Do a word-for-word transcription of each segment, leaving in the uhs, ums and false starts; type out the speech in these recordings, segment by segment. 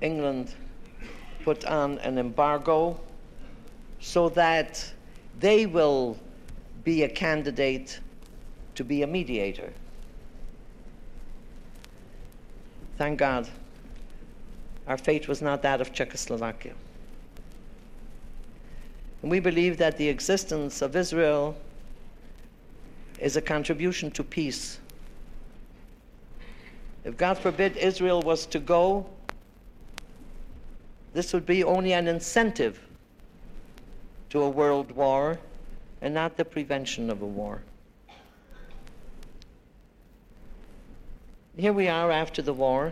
England put on an embargo so that they will be a candidate to be a mediator. Thank God, our fate was not that of Czechoslovakia. And we believe that the existence of Israel is a contribution to peace. If, God forbid, Israel was to go, this would be only an incentive to a world war and not the prevention of a war. Here we are after the war,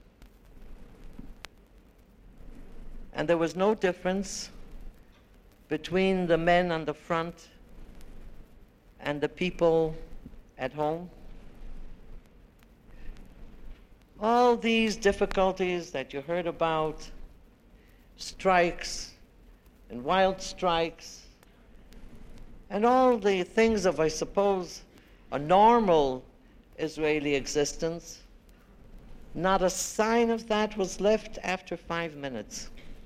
and there was no difference between the men on the front and the people at home. All these difficulties that you heard about, strikes and wild strikes, and all the things of, I suppose, a normal Israeli existence, not a sign of that was left after five minutes.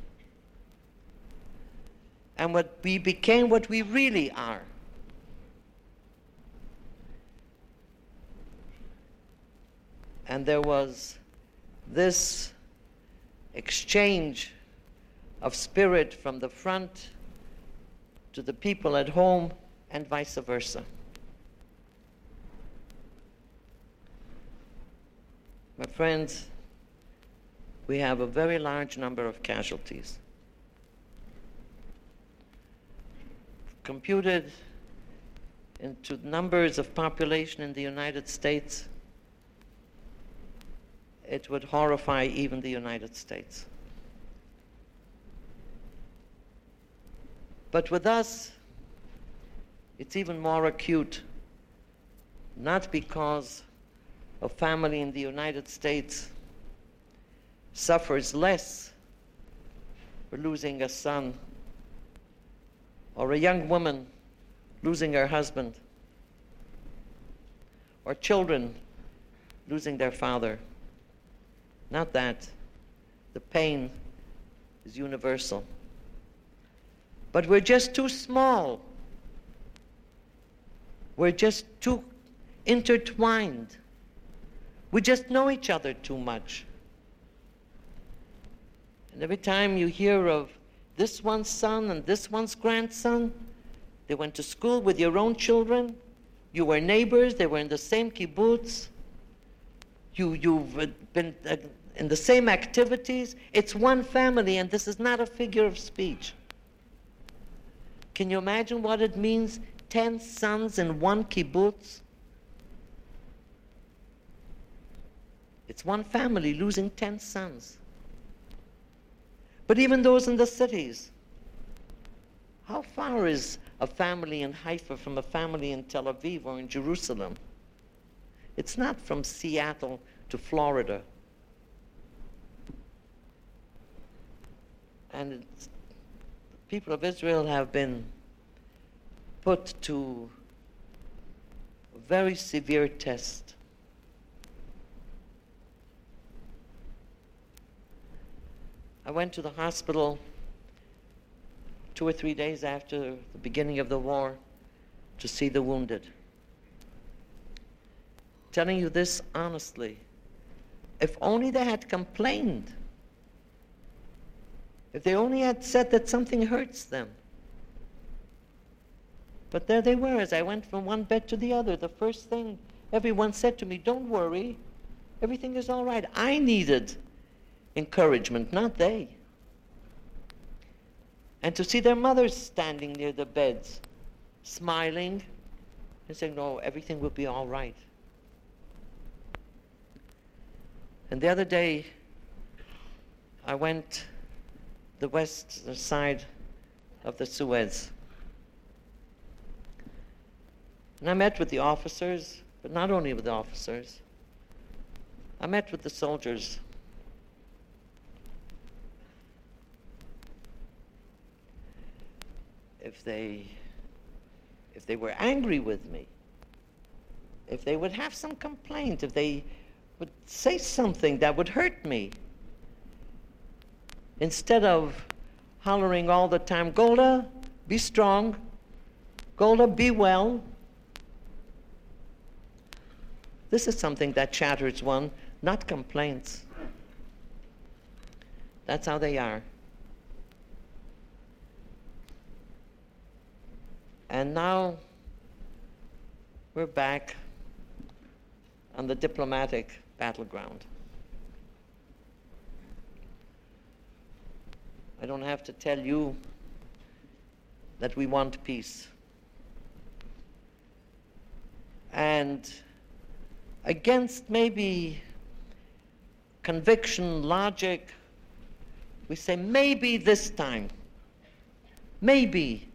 And what we became what we really are. And there was this exchange of spirit from the front to the people at home and vice versa. My friends, we have a very large number of casualties. Computed into numbers of population in the United States, it would horrify even the United States. But with us, it's even more acute, not because a family in the United States suffers less for losing a son, or a young woman losing her husband, or children losing their father. Not that. The pain is universal. But we're just too small. We're just too intertwined. We just know each other too much. And every time you hear of this one's son and this one's grandson, they went to school with your own children, you were neighbors, they were in the same kibbutz, you, you've been uh, in the same activities, it's one family, and this is not a figure of speech. Can you imagine what it means, ten sons in one kibbutz? It's one family losing ten sons. But even those in the cities, how far is a family in Haifa from a family in Tel Aviv or in Jerusalem? It's not from Seattle to Florida. And it's, the people of Israel have been put to a very severe test. I went to the hospital two or three days after the beginning of the war to see the wounded. Telling you this honestly, if only they had complained, if they only had said that something hurts them. But there they were, as I went from one bed to the other. The first thing everyone said to me, don't worry, everything is all right. I needed encouragement, not they. And to see their mothers standing near the beds, smiling and saying, no, everything will be all right. And the other day, I went the west side of the Suez. And I met with the officers, but not only with the officers. I met with the soldiers. If they, if they were angry with me, if they would have some complaint, if they would say something that would hurt me, instead of hollering all the time, Golda, be strong, Golda, be well. This is something that chatters one, not complaints. That's how they are. And now we're back on the diplomatic battleground. I don't have to tell you that we want peace. And against maybe conviction, logic, we say maybe this time, maybe.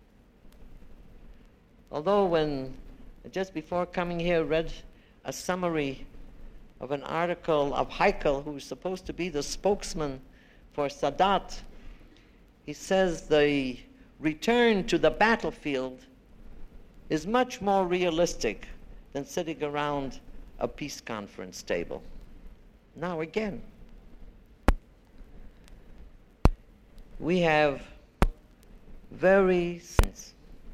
Although when, just before coming here, read a summary of an article of Heikel, who's supposed to be the spokesman for Sadat, he says the return to the battlefield is much more realistic than sitting around a peace conference table. Now again, we have very sense.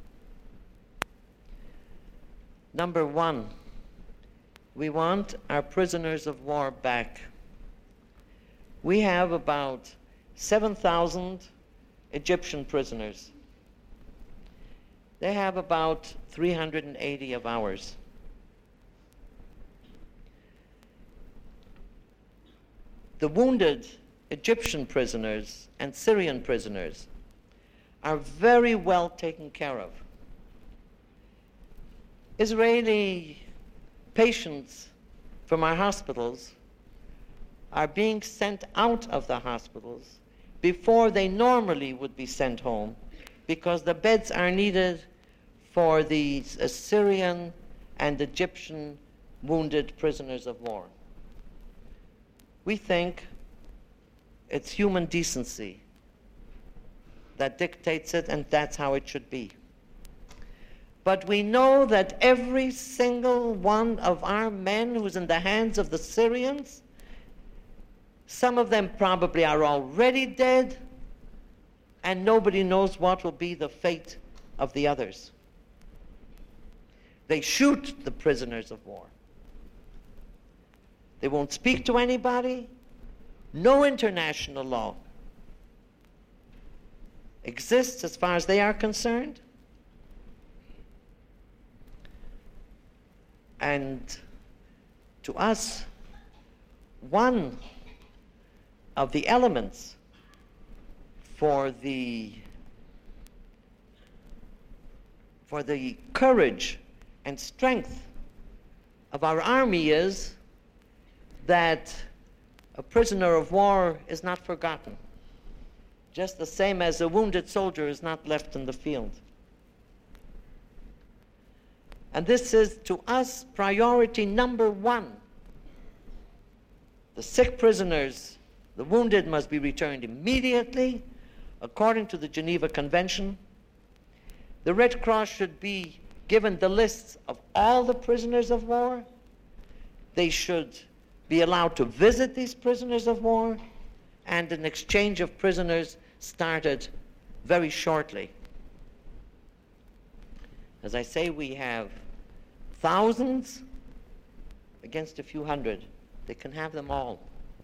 Number one, we want our prisoners of war back. We have about seven thousand Egyptian prisoners. They have about three hundred eighty of ours. The wounded Egyptian prisoners and Syrian prisoners are very well taken care of. Israeli patients from our hospitals are being sent out of the hospitals before they normally would be sent home, because the beds are needed for the Syrian and Egyptian wounded prisoners of war. We think it's human decency that dictates it, and that's how it should be. But we know that every single one of our men who's in the hands of the Syrians, some of them probably are already dead, and nobody knows what will be the fate of the others. They shoot the prisoners of war. They won't speak to anybody. No international law exists as far as they are concerned. And to us, one of the elements for the for the courage and strength of our army is that a prisoner of war is not forgotten, just the same as a wounded soldier is not left in the field. And this is, to us, priority number one. The sick prisoners, the wounded, must be returned immediately, according to the Geneva Convention. The Red Cross should be given the lists of all the prisoners of war. They should be allowed to visit these prisoners of war, and an exchange of prisoners started very shortly. As I say, we have thousands against a few hundred. They can have them all.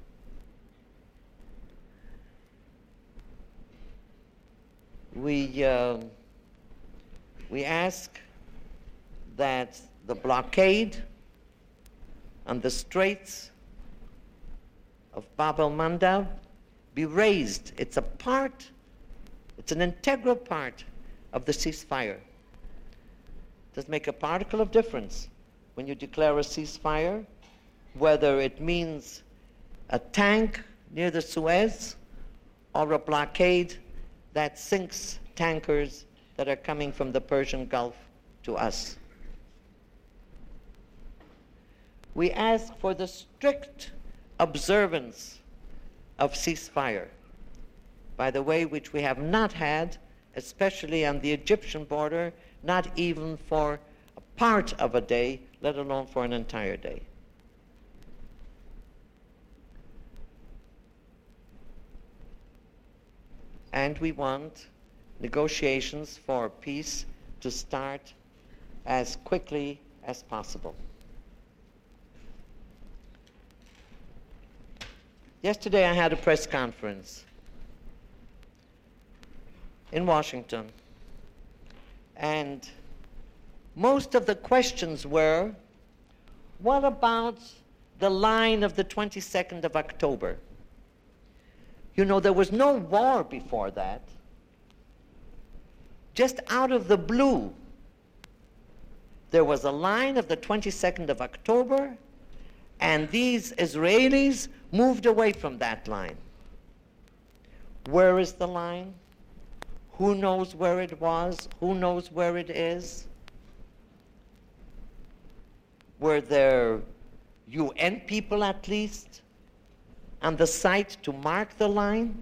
We, uh, we ask that the blockade on the Straits of Bab el-Mandab be raised. It's a part, it's an integral part of the ceasefire. Does make a particle of difference when you declare a ceasefire, whether it means a tank near the Suez or a blockade that sinks tankers that are coming from the Persian Gulf to us. We ask for the strict observance of ceasefire, by the way, which we have not had, especially on the Egyptian border, not even for a part of a day, let alone for an entire day. and we want negotiations for peace to start as quickly as possible. Yesterday I had a press conference in Washington, and most of the questions were, what about the line of the twenty-second of October? You know, there was no war before that. Just out of the blue, there was a line of the twenty-second of October, and these Israelis moved away from that line. Where is the line? Who knows where it was? Who knows where it is? Were there U N people at least on the site to mark the line?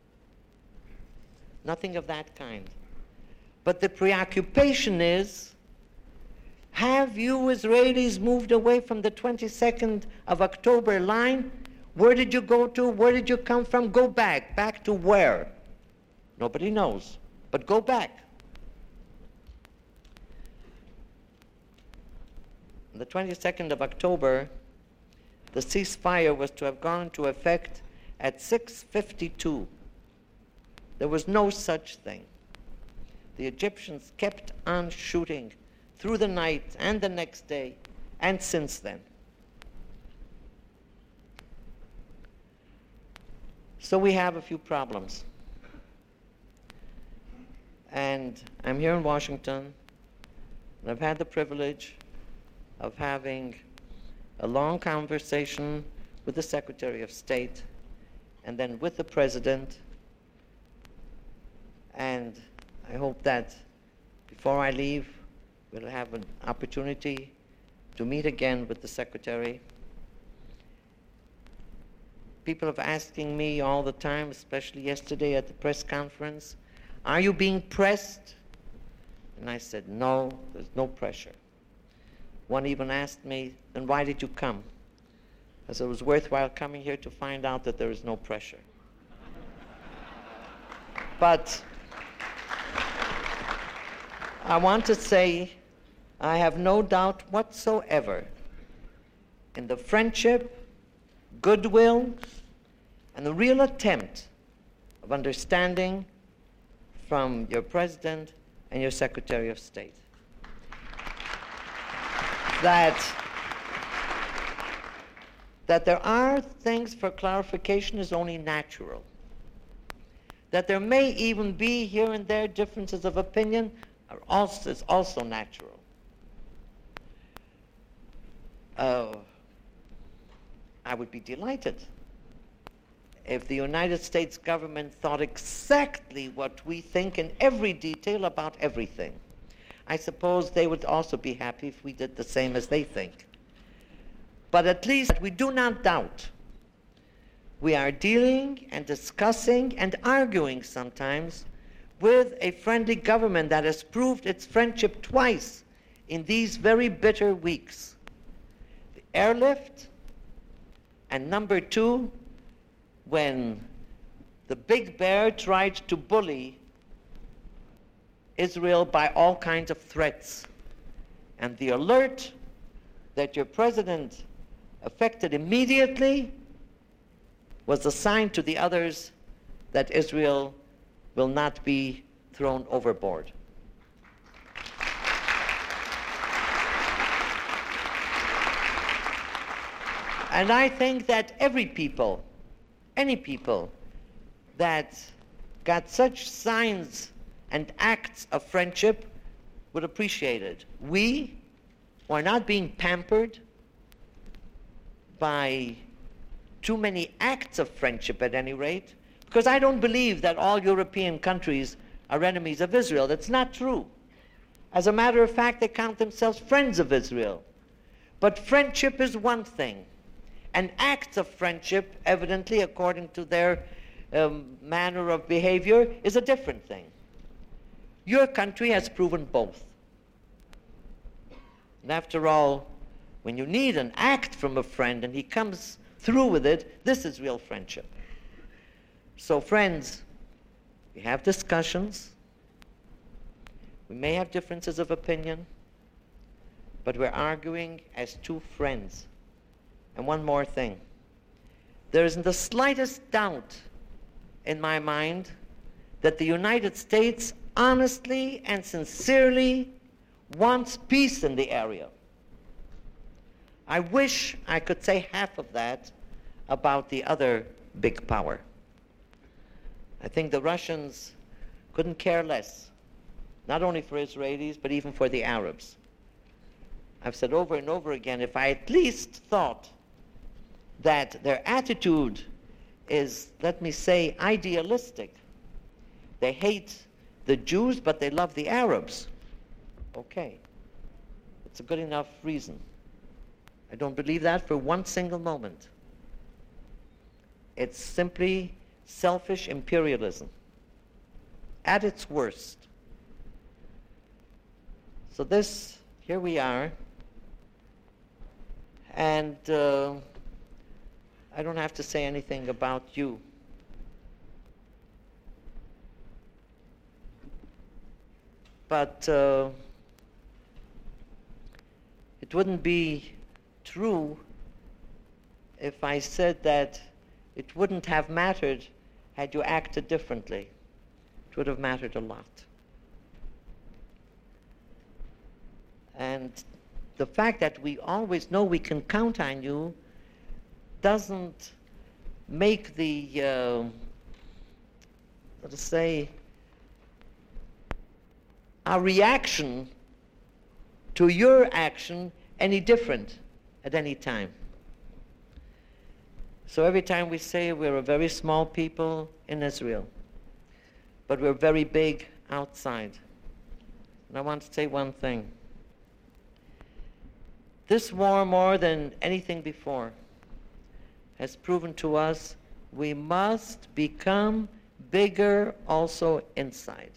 Nothing of that kind. But the preoccupation is, have you Israelis moved away from the twenty-second of October line? Where did you go to? Where did you come from? Go back. Back to where? Nobody knows, but go back. On the twenty-second of October, the ceasefire was to have gone into effect at six fifty-two. There was no such thing. The Egyptians kept on shooting through the night and the next day, and since then. So we have a few problems. And I'm here in Washington, and I've had the privilege of having a long conversation with the Secretary of State, and then with the President. And I hope that before I leave, we'll have an opportunity to meet again with the Secretary. People are asking me all the time, especially yesterday at the press conference, are you being pressed? And I said, no, there's no pressure. One even asked me, then why did you come? I said, it was worthwhile coming here to find out that there is no pressure. But I want to say, I have no doubt whatsoever in the friendship, goodwill, and the real attempt of understanding from your President and your Secretary of State. That, that there are things for clarification is only natural. That there may even be here and there differences of opinion are also, is also natural. Uh, I would be delighted if the United States government thought exactly what we think in every detail about everything. I suppose they would also be happy if we did the same as they think. But at least we do not doubt. We are dealing and discussing and arguing sometimes with a friendly government that has proved its friendship twice in these very bitter weeks. The airlift, and number two, when the big bear tried to bully Israel by all kinds of threats. And the alert that your president effected immediately was a sign to the others that Israel will not be thrown overboard. And I think that every people, any people that got such signs and acts of friendship would appreciate it. We are not being pampered by too many acts of friendship at any rate, because I don't believe that all European countries are enemies of Israel. That's not true. As a matter of fact, they count themselves friends of Israel. But friendship is one thing, and acts of friendship, evidently according to their um, manner of behavior, is a different thing. Your country has proven both. And after all, when you need an act from a friend and he comes through with it, this is real friendship. So friends, We have discussions. We may have differences of opinion, but we're arguing as two friends. And one more thing. There isn't the slightest doubt in my mind that the United States honestly and sincerely wants peace in the area. I wish I could say half of that about the other big power. I think the Russians couldn't care less, not only for Israelis, but even for the Arabs. I've said over and over again, if I at least thought that their attitude is, let me say, idealistic. They hate the Jews, but they love the Arabs. Okay. It's a good enough reason. I don't believe that for one single moment. It's simply selfish imperialism at its worst. So this, here we are, and uh, I don't have to say anything about you. But uh, it wouldn't be true if I said that it wouldn't have mattered had you acted differently. It would have mattered a lot. And the fact that we always know we can count on you doesn't make the, uh, let us say, our reaction to your action any different at any time. So every time we say we're a very small people in Israel, but we're very big outside. And I want to say one thing. This war, more than anything before, has proven to us we must become bigger also inside.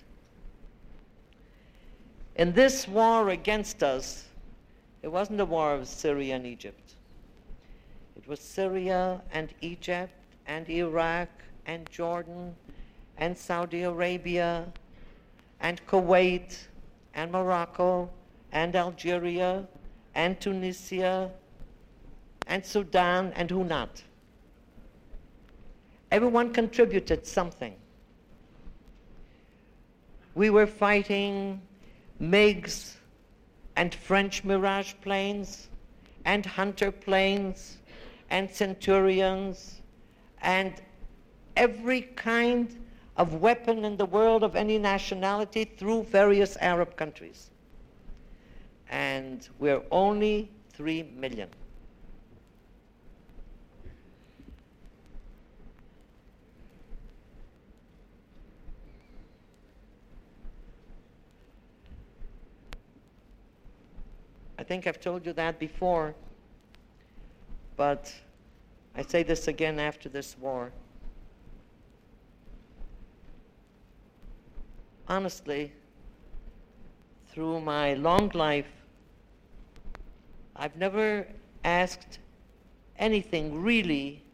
In this war against us, it wasn't a war of Syria and Egypt. It was Syria and Egypt and Iraq and Jordan and Saudi Arabia and Kuwait and Morocco and Algeria and Tunisia and Sudan and who not. Everyone contributed something. We were fighting MiGs and French Mirage planes and Hunter planes and Centurions and every kind of weapon in the world of any nationality through various Arab countries. And we're only three million. I think I've told you that before, but I say this again after this war. Honestly, through my long life, I've never asked anything really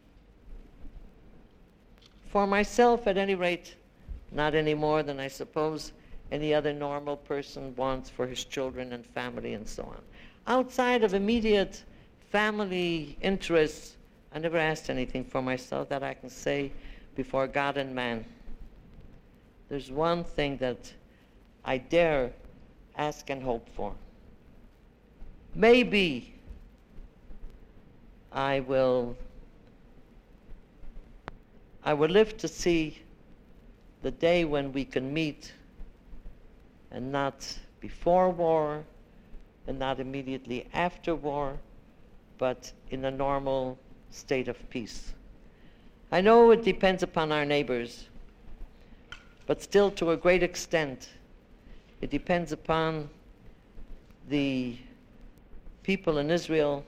for myself, at any rate, not any more than I suppose any other normal person wants for his children and family and so on. Outside of immediate family interests, I never asked anything for myself that I can say before God and man. There's one thing that I dare ask and hope for. Maybe I will I will live to see the day when we can meet, and not before war and not immediately after war, but in a normal state of peace. I know it depends upon our neighbors, but still to a great extent it depends upon the people in Israel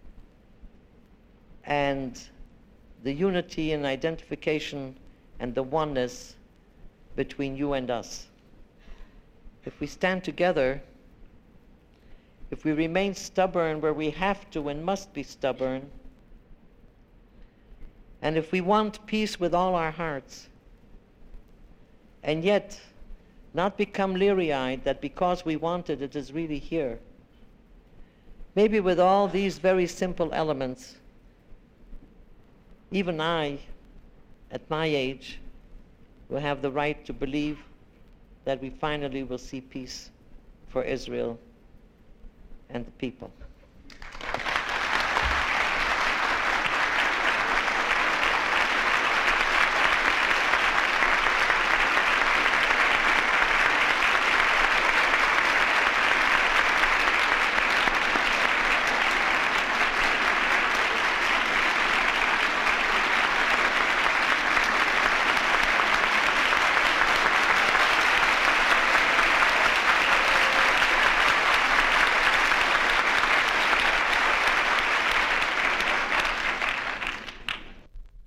and the unity and identification and the oneness between you and us. If we stand together, if we remain stubborn where we have to and must be stubborn, and if we want peace with all our hearts, and yet not become leery-eyed that because we want it, it is really here. Maybe with all these very simple elements, even I, at my age, will have the right to believe that we finally will see peace for Israel and the people.